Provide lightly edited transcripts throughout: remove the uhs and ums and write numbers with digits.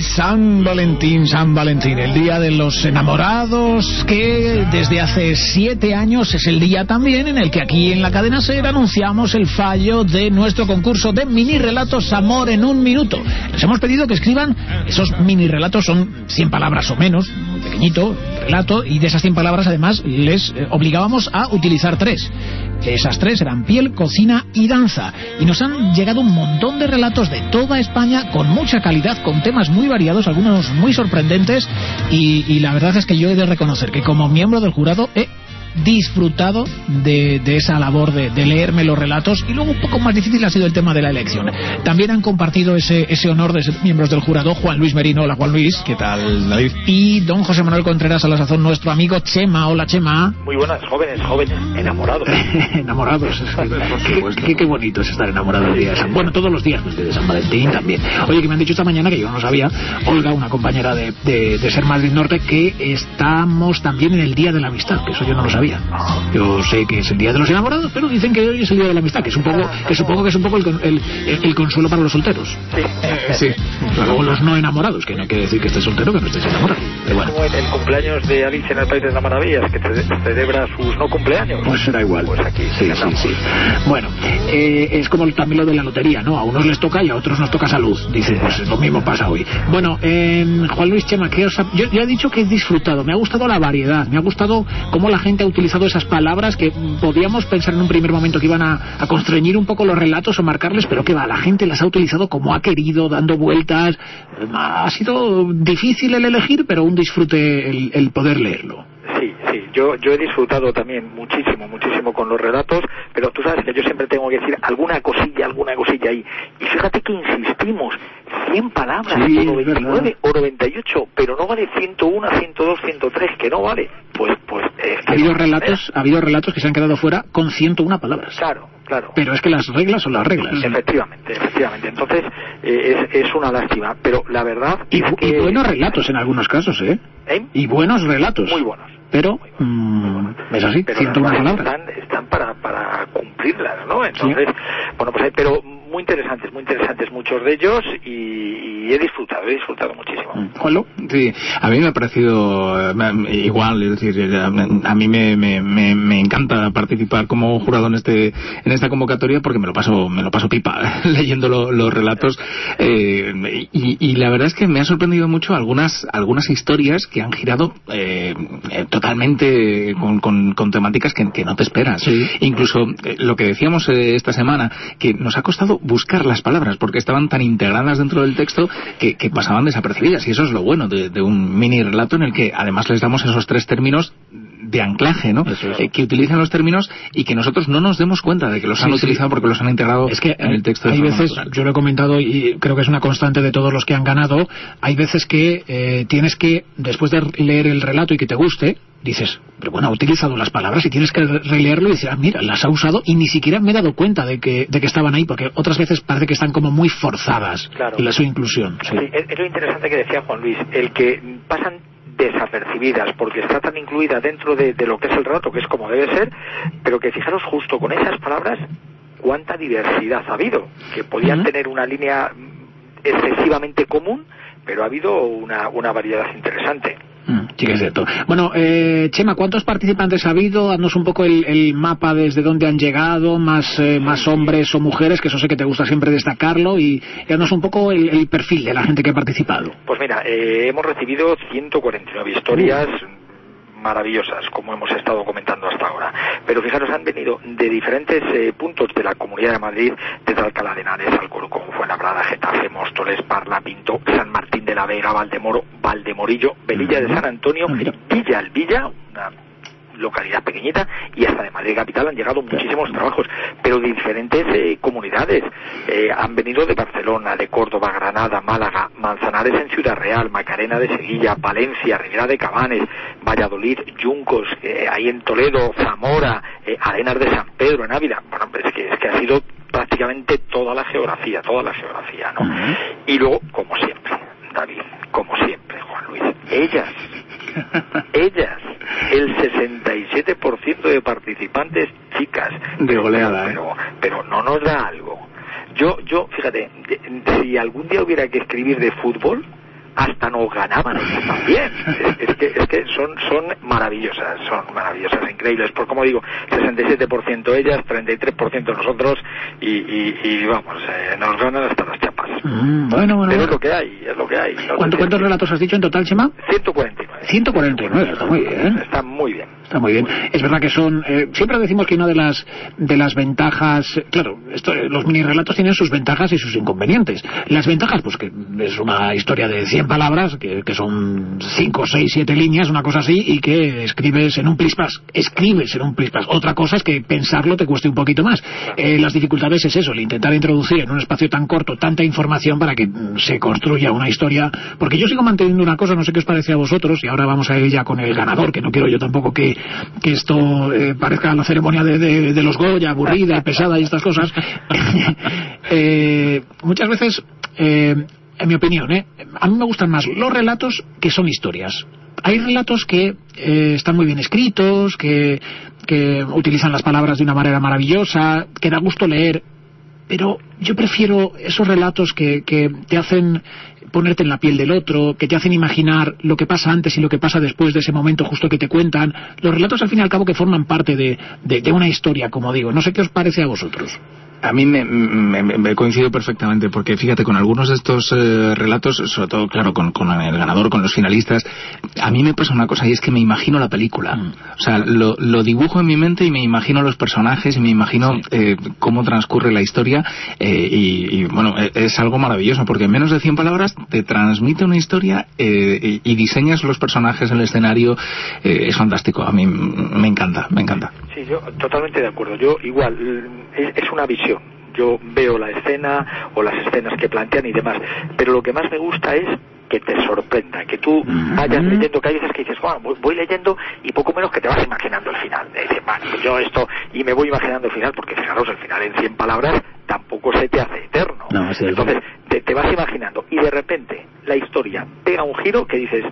San Valentín, el día de los enamorados, que desde hace 7 años es el día también en el que aquí en la cadena SER anunciamos el fallo de nuestro concurso de mini relatos Amor en un minuto. Les hemos pedido que escriban, esos mini relatos son 100 palabras o menos, muy pequeñito relato, y de esas 100 palabras además les obligábamos a utilizar 3. Esas 3 eran piel, cocina y danza. Y nos han llegado un montón de relatos de toda España con mucha calidad, con temas muy variados, algunos muy sorprendentes. Y la verdad es que yo he de reconocer que como miembro del jurado he disfrutado de esa labor de leerme los relatos. Y luego un poco más difícil ha sido el tema de la elección. También han compartido ese honor de ser miembros del jurado Juan Luis Merino. Hola, Juan Luis. ¿Qué tal, David? Y don José Manuel Contreras, a la sazón nuestro amigo Chema. Hola, Chema. Muy buenas, jóvenes, enamorados. Enamorados. Qué bonito es estar enamorado el día de San... Bueno, todos los días de San Valentín también. Oye, que me han dicho esta mañana, que yo no sabía, Olga, una compañera de Ser Madrid Norte, que estamos también en el Día de la Amistad, que eso yo no lo sabía. Yo sé que es el Día de los enamorados, pero dicen que hoy es el Día de la Amistad, que supongo que es un poco el consuelo para los solteros. Sí. Luego los no enamorados, que no hay que decir que estés soltero, que no estés enamorado. Es bueno, como el cumpleaños de Alicia en el País de las Maravillas, que celebra sus no cumpleaños. Pues será igual. Pues aquí sí. Bueno, es como también lo de la lotería, ¿no? A unos les toca y a otros nos toca salud. Dice, pues lo mismo pasa hoy. Bueno, Juan Luis, Chema, yo he dicho que he disfrutado. Me ha gustado la variedad, me ha gustado cómo la gente ha utilizado esas palabras que podíamos pensar en un primer momento que iban a constreñir un poco los relatos o marcarles, pero que va, la gente las ha utilizado como ha querido, dando vueltas. Ha sido difícil el elegir, pero un disfrute el poder leerlo. Sí, yo he disfrutado también muchísimo con los relatos, pero tú sabes que yo siempre tengo que decir alguna cosilla ahí. Y fíjate que insistimos, 100 palabras, sí, o 99 o 98, pero no vale 101, 102, 103, que no vale. Pues ha habido relatos que se han quedado fuera con 101 palabras. Claro. Pero es que las reglas son las reglas. Efectivamente. Entonces, es una lástima, pero la verdad y buenos relatos en algunos casos, ¿eh? Y buenos relatos. Muy buenos. Pero, es así, pero 101 palabras. Están para cumplirlas, ¿no? Entonces, sí. Bueno, pues pero muy interesantes muchos de ellos, y he disfrutado muchísimo. ¿Juanlo? Sí, a mí me ha parecido igual, es decir, a mí me encanta participar como jurado en esta convocatoria, porque me lo paso pipa leyendo los relatos, y la verdad es que me ha sorprendido mucho algunas historias que han girado totalmente con temáticas que no te esperas. Sí. Incluso lo que decíamos esta semana, que nos ha costado buscar las palabras porque estaban tan integradas dentro del texto que pasaban desapercibidas, y eso es lo bueno de un mini relato en el que además les damos esos 3 términos de anclaje, ¿no? Que utilizan los términos y que nosotros no nos demos cuenta de que los han utilizado porque los han integrado en el texto. Hay veces, natural. Yo lo he comentado y creo que es una constante de todos los que han ganado, hay veces que tienes que, después de leer el relato y que te guste, dices, pero bueno, ha utilizado las palabras, y tienes que releerlo y decir, mira, las ha usado y ni siquiera me he dado cuenta de que estaban ahí, porque otras veces parece que están como muy forzadas. Claro. En su inclusión. Sí, es lo interesante que decía Juan Luis, el que pasan desapercibidas porque está tan incluida dentro de lo que es el relato, que es como debe ser, pero que fijaros justo con esas palabras cuánta diversidad ha habido, que podían tener una línea excesivamente común, pero ha habido una variedad interesante. Sí que es cierto. Bueno, Chema, ¿cuántos participantes ha habido? Haznos un poco el mapa desde dónde han llegado, más hombres o mujeres, que eso sé que te gusta siempre destacarlo, y haznos un poco el perfil de la gente que ha participado. Pues mira, hemos recibido 149 historias maravillosas, como hemos estado comentando hasta ahora. Pero fijaros, han venido de diferentes puntos de la Comunidad de Madrid, desde Alcalá de Henares, Alcorcón, Fuenlabrada, Getafe, Móstoles, Parla, Pinto, San Martín de la Vega, Valdemoro, Valdemorillo, Velilla de San Antonio, Villa Alvilla, una localidad pequeñita, y hasta de Madrid capital han llegado muchísimos trabajos, pero de diferentes comunidades. Han venido de Barcelona, de Córdoba, Granada, Málaga, Manzanares en Ciudad Real, Macarena de Sevilla, Palencia, Ribera de Cabanes, Valladolid, Yuncos, ahí en Toledo, Zamora, Arenas de San Pedro en Ávila. Bueno, es que ha sido prácticamente toda la geografía, ¿no? Y luego, como siempre, David, como siempre, Juan Luis, ellas, el 67% de participantes chicas. De goleada, pero no nos da algo. Yo, fíjate, si algún día hubiera que escribir de fútbol, hasta nos ganaban ellas también. Es que son maravillosas, increíbles. Por como digo, 67% ellas, 33% nosotros, y vamos, nos ganan hasta las chapas. Bueno. Pero es lo que hay. ¿Cuántos relatos has dicho en total, Chema? 149. 149, está muy bien. Está muy bien. Está muy bien. Es verdad que son... siempre decimos que una de las ventajas... Claro, los mini relatos tienen sus ventajas y sus inconvenientes. Las ventajas, pues que es una historia de 100 palabras, que son 5, 6, 7 líneas, una cosa así, y que escribes en un plis-plas. Otra cosa es que pensarlo te cueste un poquito más. Las dificultades es eso, el intentar introducir en un espacio tan corto tanta información para que se construya una historia. Porque yo sigo manteniendo una cosa, no sé qué os parece a vosotros, y ahora vamos a ir ya con el ganador, que no quiero yo tampoco que esto parezca la ceremonia de los Goya, aburrida y pesada y estas cosas. Muchas veces, en mi opinión, a mí me gustan más los relatos que son historias. Hay relatos que están muy bien escritos, que utilizan las palabras de una manera maravillosa, que da gusto leer, pero yo prefiero esos relatos que te hacen ponerte en la piel del otro, que te hacen imaginar lo que pasa antes y lo que pasa después de ese momento justo que te cuentan. Los relatos, al fin y al cabo, que forman parte de una historia, como digo. No sé qué os parece a vosotros. A mí me coincido perfectamente, porque fíjate, con algunos de estos relatos, sobre todo, claro, con el ganador, con los finalistas, a mí me pasa una cosa, y es que me imagino la película. O sea, lo dibujo en mi mente y me imagino los personajes y me imagino cómo transcurre la historia, y bueno, es algo maravilloso, porque en menos de 100 palabras te transmite una historia y diseñas los personajes, el escenario. Es fantástico, a mí me encanta. Sí, yo totalmente de acuerdo. Yo igual, es una visión. Yo veo la escena o las escenas que plantean y demás, pero lo que más me gusta es que te sorprenda, que tú vayas leyendo, que hay veces que dices, bueno, voy leyendo y poco menos que te vas imaginando el final. Dices, vale, pues yo esto, y me voy imaginando el final, porque fijaros, el final en 100 palabras tampoco se te hace eterno. No, sí, entonces te vas imaginando y de repente la historia pega un giro que dices,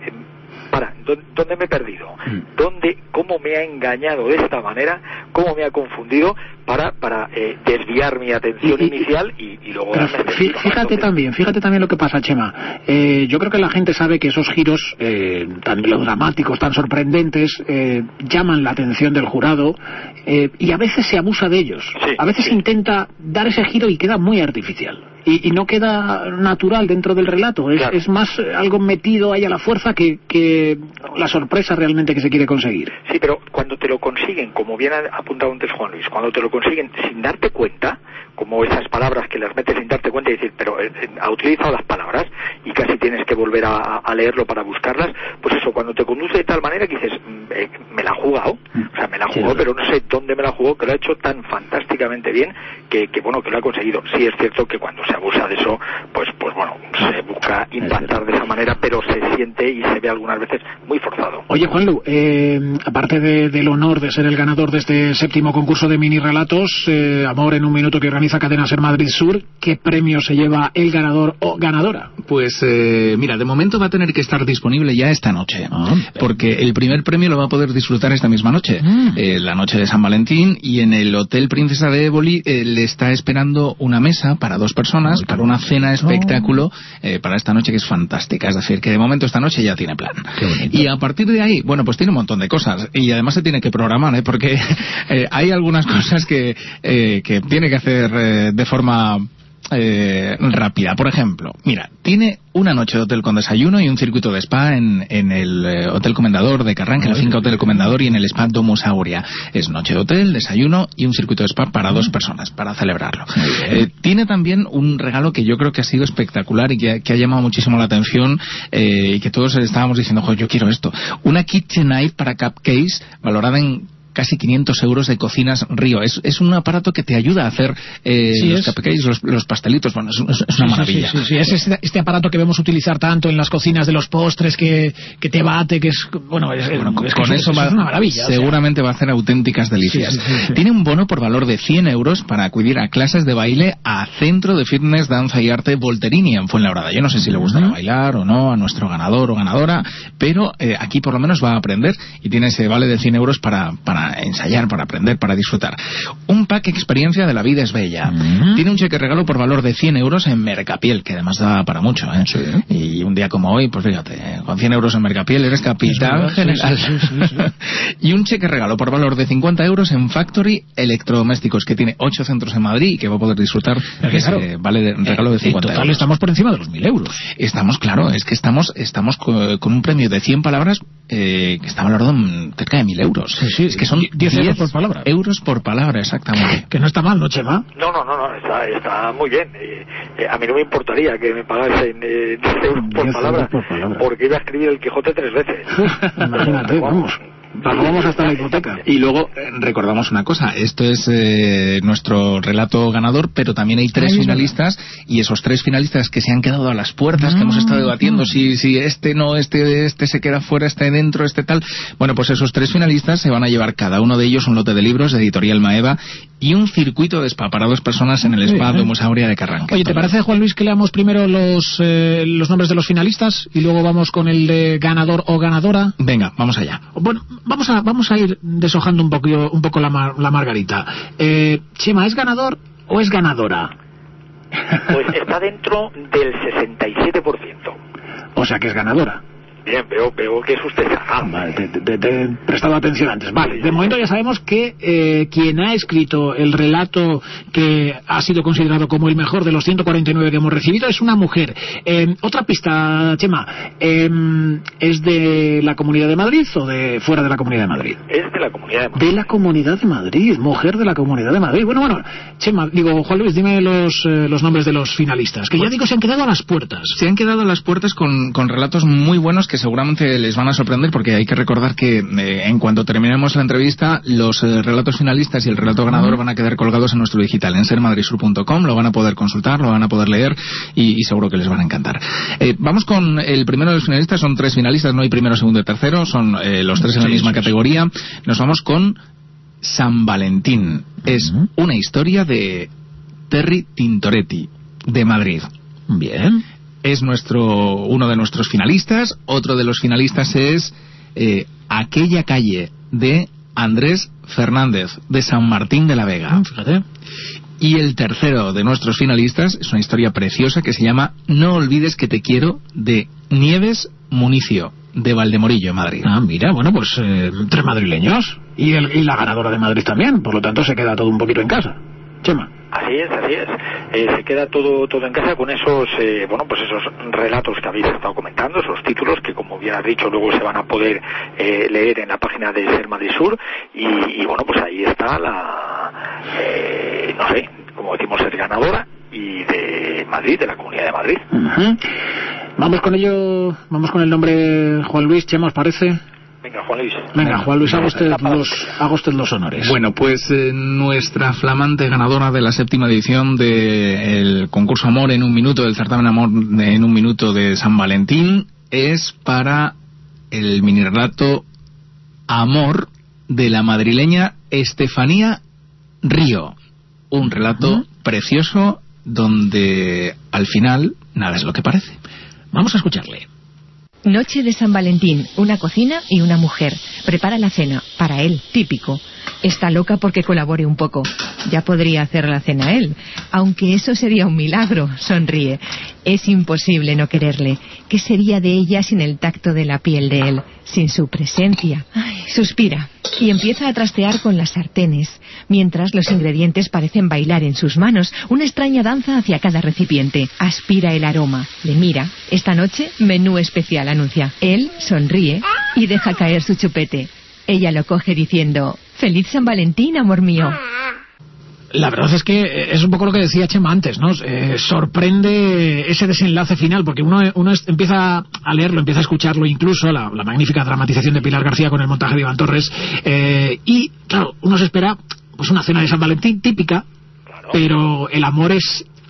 ¿dónde me he perdido? ¿Cómo me ha engañado de esta manera? ¿Cómo me ha confundido para desviar mi atención inicial y luego... Fíjate también lo que pasa, Chema. Yo creo que la gente sabe que esos giros tan dramáticos, tan sorprendentes, llaman la atención del jurado, y a veces se abusa de ellos. A veces intenta dar ese giro y queda muy artificial. Y no queda natural dentro del relato. Es más algo metido ahí a la fuerza que la sorpresa realmente que se quiere conseguir. Sí, pero cuando te lo consiguen, como bien ha apuntado antes Juan Luis, cuando te lo consiguen sin darte cuenta, como esas palabras que las metes sin darte cuenta y decir, pero ha utilizado las palabras y casi tienes que volver a leerlo para buscarlas, pues eso, cuando te conduce de tal manera que dices, me la ha jugado, pero no sé dónde me la jugó, que lo ha hecho tan fantásticamente bien que bueno, que lo ha conseguido. Sí, es cierto que cuando se abusa de eso, pues bueno, se busca impactar de esa manera, pero se siente y se ve algunas veces muy forzado. Oye, Juanlu, aparte del honor de ser el ganador de este 7º concurso de mini relatos, Amor en un minuto, que organiza Cadena Ser Madrid Sur, ¿qué premio se lleva el ganador o ganadora? Pues mira, de momento va a tener que estar disponible ya esta noche, porque el primer premio lo va a poder disfrutar esta misma noche, la noche de San Valentín, y en el Hotel Princesa de Éboli le está esperando una mesa para 2 personas, para una cena espectáculo para esta noche, que es fantástica. Es decir, que de momento esta noche ya tiene plan. Y a partir de ahí, bueno, pues tiene un montón de cosas, y además se tiene que programar, porque hay algunas cosas que tiene que hacer de forma rápida. Por ejemplo, mira, tiene una noche de hotel con desayuno y un circuito de spa en el Hotel Comendador de Carranca, en la finca Hotel Comendador, y en el Spa Domus Aurea. Es noche de hotel, desayuno y un circuito de spa para 2 personas, para celebrarlo. Tiene también un regalo que yo creo que ha sido espectacular y que ha llamado muchísimo la atención, y que todos estábamos diciendo, yo quiero esto. Una KitchenAid para cupcakes, valorada en casi 500 euros, de Cocinas Río. Es un aparato que te ayuda a hacer los cupcakes, los pastelitos. Bueno, es una maravilla. Sí. Es este aparato que vemos utilizar tanto en las cocinas de los postres, que te bate, que es... Bueno, es una maravilla. Seguramente va a hacer auténticas delicias. Sí. Tiene un bono por valor de 100 euros para acudir a clases de baile a Centro de Fitness, Danza y Arte Volterini en Fuenlabrada. Yo no sé si le gustará bailar o no a nuestro ganador o ganadora, pero aquí por lo menos va a aprender, y tiene ese vale de 100 euros para para ensayar, para aprender, para disfrutar. Un pack experiencia de La vida es bella. Tiene un cheque regalo por valor de 100 euros en Mercapiel, que además da para mucho, ¿eh? Sí. Y un día como hoy, pues fíjate, con 100 euros en Mercapiel eres capitán general. Sí. Y un cheque regalo por valor de 50 euros en Factory Electrodomésticos, que tiene 8 centros en Madrid y que va a poder disfrutar de ese vale de regalo de 50 euros. En total euros. Estamos por encima de los 1.000 euros. Estamos, claro, es que estamos con un premio de 100 palabras que está valorado en cerca de 1.000 euros. Sí, es que son 10 euros por palabra. Euros por palabra, exactamente. Que no está mal, ¿no, Chema? No, está muy bien. A mí no me importaría que me pagasen 10 euros por palabra, porque iba a escribir el Quijote 3 veces. Imagínate, vamos. Vamos hasta la hipoteca. Y luego recordamos una cosa, esto es nuestro relato ganador, pero también hay 3 finalistas, y esos 3 finalistas que se han quedado a las puertas, que hemos estado debatiendo si este no, este se queda fuera, este dentro, este tal. Bueno, pues esos 3 finalistas se van a llevar cada uno de ellos un lote de libros de Editorial Maeva y un circuito de spa para 2 personas en el spa de Musauria de Carranque. Oye, ¿te parece, Juan Luis, que leamos primero los nombres de los finalistas y luego vamos con el de ganador o ganadora? Venga, vamos allá. Bueno, vamos a ir deshojando un poco la margarita. Chema, ¿es ganador o es ganadora? Pues está dentro del 67%. O sea que es ganadora. Bien, veo que es usted sagaz. Vale, te he prestado atención antes. Vale, de momento ya sabemos que quien ha escrito el relato que ha sido considerado como el mejor de los 149 que hemos recibido es una mujer. Otra pista, Chema, ¿es de la Comunidad de Madrid o de fuera de la Comunidad de Madrid? Es de la Comunidad de Madrid. De la Comunidad de Madrid, mujer de la Comunidad de Madrid. Bueno, Chema, Juan Luis, dime los nombres de los finalistas, que ya digo, se han quedado a las puertas. Se han quedado a las puertas con relatos muy buenos que seguramente les van a sorprender, porque hay que recordar que en cuanto terminemos la entrevista, los relatos finalistas y el relato ganador van a quedar colgados en nuestro digital, en sermadridsur.com, lo van a poder consultar, lo van a poder leer y seguro que les van a encantar. Vamos con el primero de los finalistas, son 3 finalistas, no hay primero, segundo y tercero, son los 3 en la misma categoría. Nos vamos con San Valentín. Es una historia de Terry Tintoretti, de Madrid. Bien. Es uno de nuestros finalistas. Otro de los finalistas es Aquella calle, de Andrés Fernández, de San Martín de la Vega. Fíjate. Y el tercero de nuestros finalistas es una historia preciosa que se llama No olvides que te quiero, de Nieves Municio, de Valdemorillo, Madrid. Ah, mira, bueno, pues 3 madrileños. Y la ganadora de Madrid también. Por lo tanto, se queda todo un poquito en casa. Chema. Así es. Se queda todo en casa con esos esos relatos que habéis estado comentando, esos títulos que, como bien has dicho, luego se van a poder leer en la página de Ser Madrid Sur y bueno, pues ahí está como decimos, ser ganadora y de Madrid, de la Comunidad de Madrid. Vamos con ello, vamos con el nombre, Juan Luis. Chema, ¿os parece? Venga, Juan Luis. Venga, Juan Luis, haga usted los honores. Bueno, pues nuestra flamante ganadora de la 7ª edición del concurso Amor en un Minuto, del certamen Amor en un Minuto de San Valentín, es para el mini relato Amor, de la madrileña Estefanía Río. Un relato precioso donde al final nada es lo que parece. Vamos a escucharle. Noche de San Valentín, una cocina y una mujer. Prepara la cena, para él, típico. Está loca porque colabore un poco. Ya podría hacer la cena él, aunque eso sería un milagro, sonríe. Es imposible no quererle. ¿Qué sería de ella sin el tacto de la piel de él? Sin su presencia. Ay, suspira y empieza a trastear con las sartenes, mientras los ingredientes parecen bailar en sus manos, una extraña danza hacia cada recipiente. Aspira el aroma, le mira. Esta noche, menú especial, anuncia. Él sonríe y deja caer su chupete. Ella lo coge diciendo: «Feliz San Valentín, amor mío». La verdad es que es un poco lo que decía Chema antes, ¿no? Sorprende ese desenlace final, porque uno empieza a leerlo, empieza a escucharlo, incluso la magnífica dramatización de Pilar García con el montaje de Iván Torres, y claro, uno se espera pues una cena de San Valentín típica, pero el amor es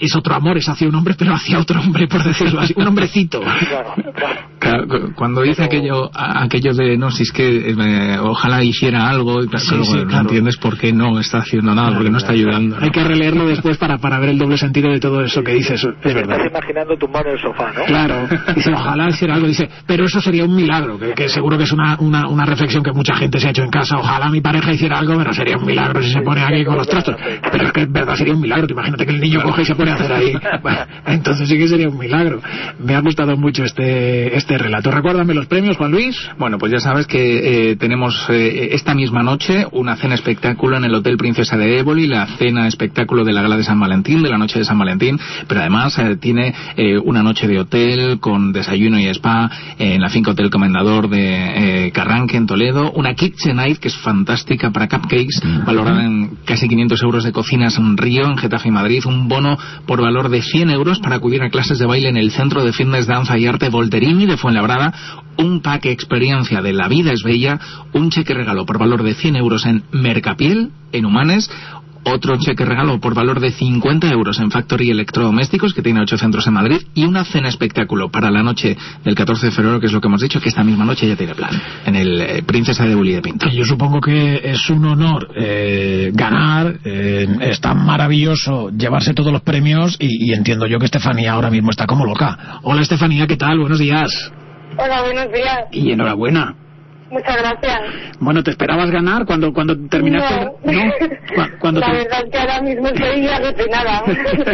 es otro amor, es hacia un hombre, pero hacia otro hombre, por decirlo así, un hombrecito. Claro, cuando dice aquello de no, si es que ojalá hiciera algo, y claro, no entiendes por qué no está haciendo nada, porque no está ayudando, ¿no? Hay que releerlo después para ver el doble sentido de todo eso que dices. Es verdad. Estás imaginando tumbado en el sofá, ¿no? Claro, dice, ojalá hiciera algo, dice, pero eso sería un milagro, que seguro que es una reflexión que mucha gente se ha hecho en casa. Ojalá mi pareja hiciera algo, pero sería un milagro si se pone aquí con los trastos. Pero es que en verdad sería un milagro. Imagínate que el niño coge y se pone a hacer ahí. Bueno, entonces sí que sería un milagro. Me ha gustado mucho este relato. Recuérdame los premios, Juan Luis. Bueno, pues ya sabes que tenemos esta misma noche una cena espectáculo en el Hotel Princesa de Éboli, la cena espectáculo de la gala de San Valentín, de la noche de San Valentín, pero además tiene una noche de hotel con desayuno y spa en la finca Hotel Comendador de Carranque, en Toledo, una Kitchen Night que es fantástica para cupcakes, valorada en casi 500 euros de Cocinas en Río, en Getafe y Madrid, un bono por valor de 100 euros para acudir a clases de baile en el Centro de Fitness, Danza y Arte Volterini de Fuenlabrada, un pack experiencia de La Vida es Bella, un cheque regalo por valor de 100 euros en Mercapiel, en Humanes, otro cheque regalo por valor de 50 euros en Factory Electrodomésticos, que tiene 8 centros en Madrid, y una cena espectáculo para la noche del 14 de febrero, que es lo que hemos dicho, que esta misma noche ya tiene plan, en el Princesa de Éboli de Pinto. Yo supongo que es un honor ganar, es tan maravilloso llevarse todos los premios, y entiendo yo que Estefanía ahora mismo está como loca. Hola Estefanía, ¿qué tal? Buenos días. Hola, buenos días. Y enhorabuena. Muchas gracias. Bueno, ¿te esperabas ganar cuando terminaste? No. La verdad es que ahora mismo estoy alucinada.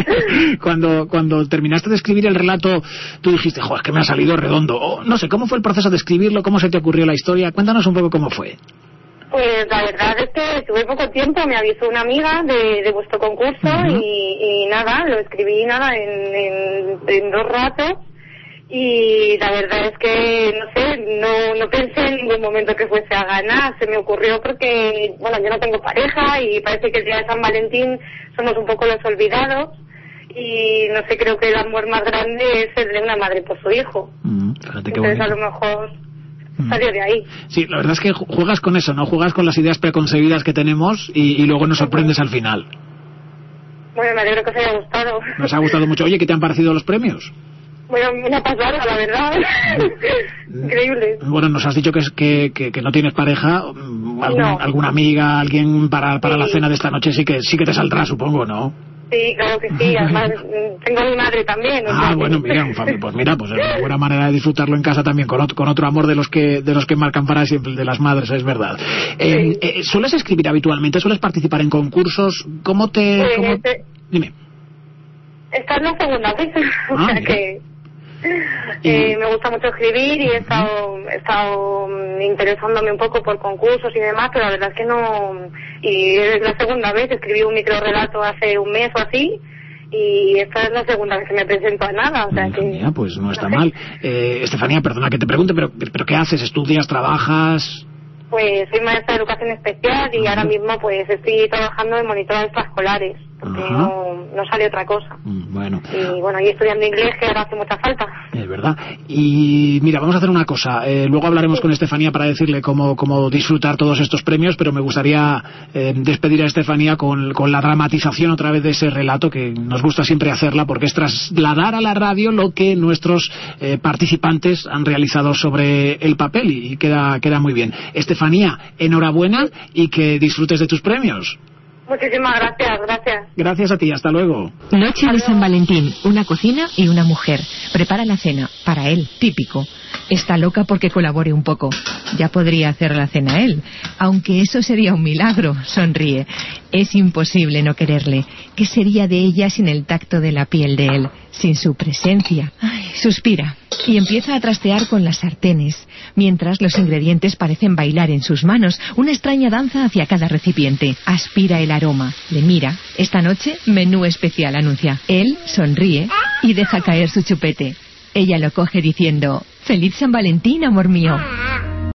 Cuando terminaste de escribir el relato, tú dijiste, es que me ha salido redondo. No sé, ¿cómo fue el proceso de escribirlo? ¿Cómo se te ocurrió la historia? Cuéntanos un poco cómo fue. Pues la verdad es que tuve poco tiempo, me avisó una amiga de vuestro concurso y nada, lo escribí en 2 ratos. Y la verdad es que, no sé, no pensé en ningún momento que fuese a ganar. Se me ocurrió porque, bueno, yo no tengo pareja y parece que el día de San Valentín somos un poco los olvidados. Y no sé, creo que el amor más grande es el de una madre por su hijo. Fíjate qué entonces bonito. a lo mejor salió de ahí. Sí, la verdad es que juegas con eso, ¿no? Juegas con las ideas preconcebidas que tenemos y luego nos sorprendes al final. Bueno, me alegro que os haya gustado. Nos ha gustado mucho. Oye, ¿qué te han parecido los premios? Bueno, una pasada, la verdad. Increíble. Bueno, nos has dicho que no tienes pareja. ¿Alguna amiga, alguien para la cena de esta noche sí que te saldrá, supongo, ¿no? Sí, claro que sí. Además, tengo a mi madre también. Bueno, mira, pues es una buena manera de disfrutarlo en casa también, con otro amor de los que marcan para siempre, el de las madres, es verdad. ¿Sueles escribir habitualmente? ¿Sueles participar en concursos? ¿Cómo te...? Dime. Esta es la segunda vez. O sea que... me gusta mucho escribir y he estado interesándome un poco por concursos y demás, pero la verdad es que no. Y es la segunda vez, escribí un microrelato hace un mes o así, y esta es la segunda vez que me presento a nada, o sea que... Mira, pues no está mal. Estefanía, perdona que te pregunte, pero ¿qué haces? ¿Estudias? ¿Trabajas? Pues soy maestra de educación especial y ahora mismo pues estoy trabajando en monitora extraescolares, porque no sale otra cosa. Bueno. Y bueno, y estudiando inglés, que ahora hace mucha falta. Es verdad. Y mira, vamos a hacer una cosa. Luego hablaremos con Estefanía para decirle cómo disfrutar todos estos premios, pero me gustaría despedir a Estefanía con la dramatización otra vez de ese relato, que nos gusta siempre hacerla, porque es trasladar a la radio lo que nuestros participantes han realizado sobre el papel, y queda muy bien. Estefanía, enhorabuena y que disfrutes de tus premios. Muchísimas gracias. Gracias a ti, hasta luego. Noche de San Valentín, una cocina y una mujer. Prepara la cena, para él, típico. Está loca porque colabore un poco. Ya podría hacer la cena él, aunque eso sería un milagro, sonríe. Es imposible no quererle. ¿Qué sería de ella sin el tacto de la piel de él? Sin su presencia. Suspira y empieza a trastear con las sartenes, mientras los ingredientes parecen bailar en sus manos, una extraña danza hacia cada recipiente. Aspira el aroma, le mira. Esta noche, menú especial, anuncia. Él sonríe y deja caer su chupete. Ella lo coge diciendo: «¡Feliz San Valentín, amor mío!».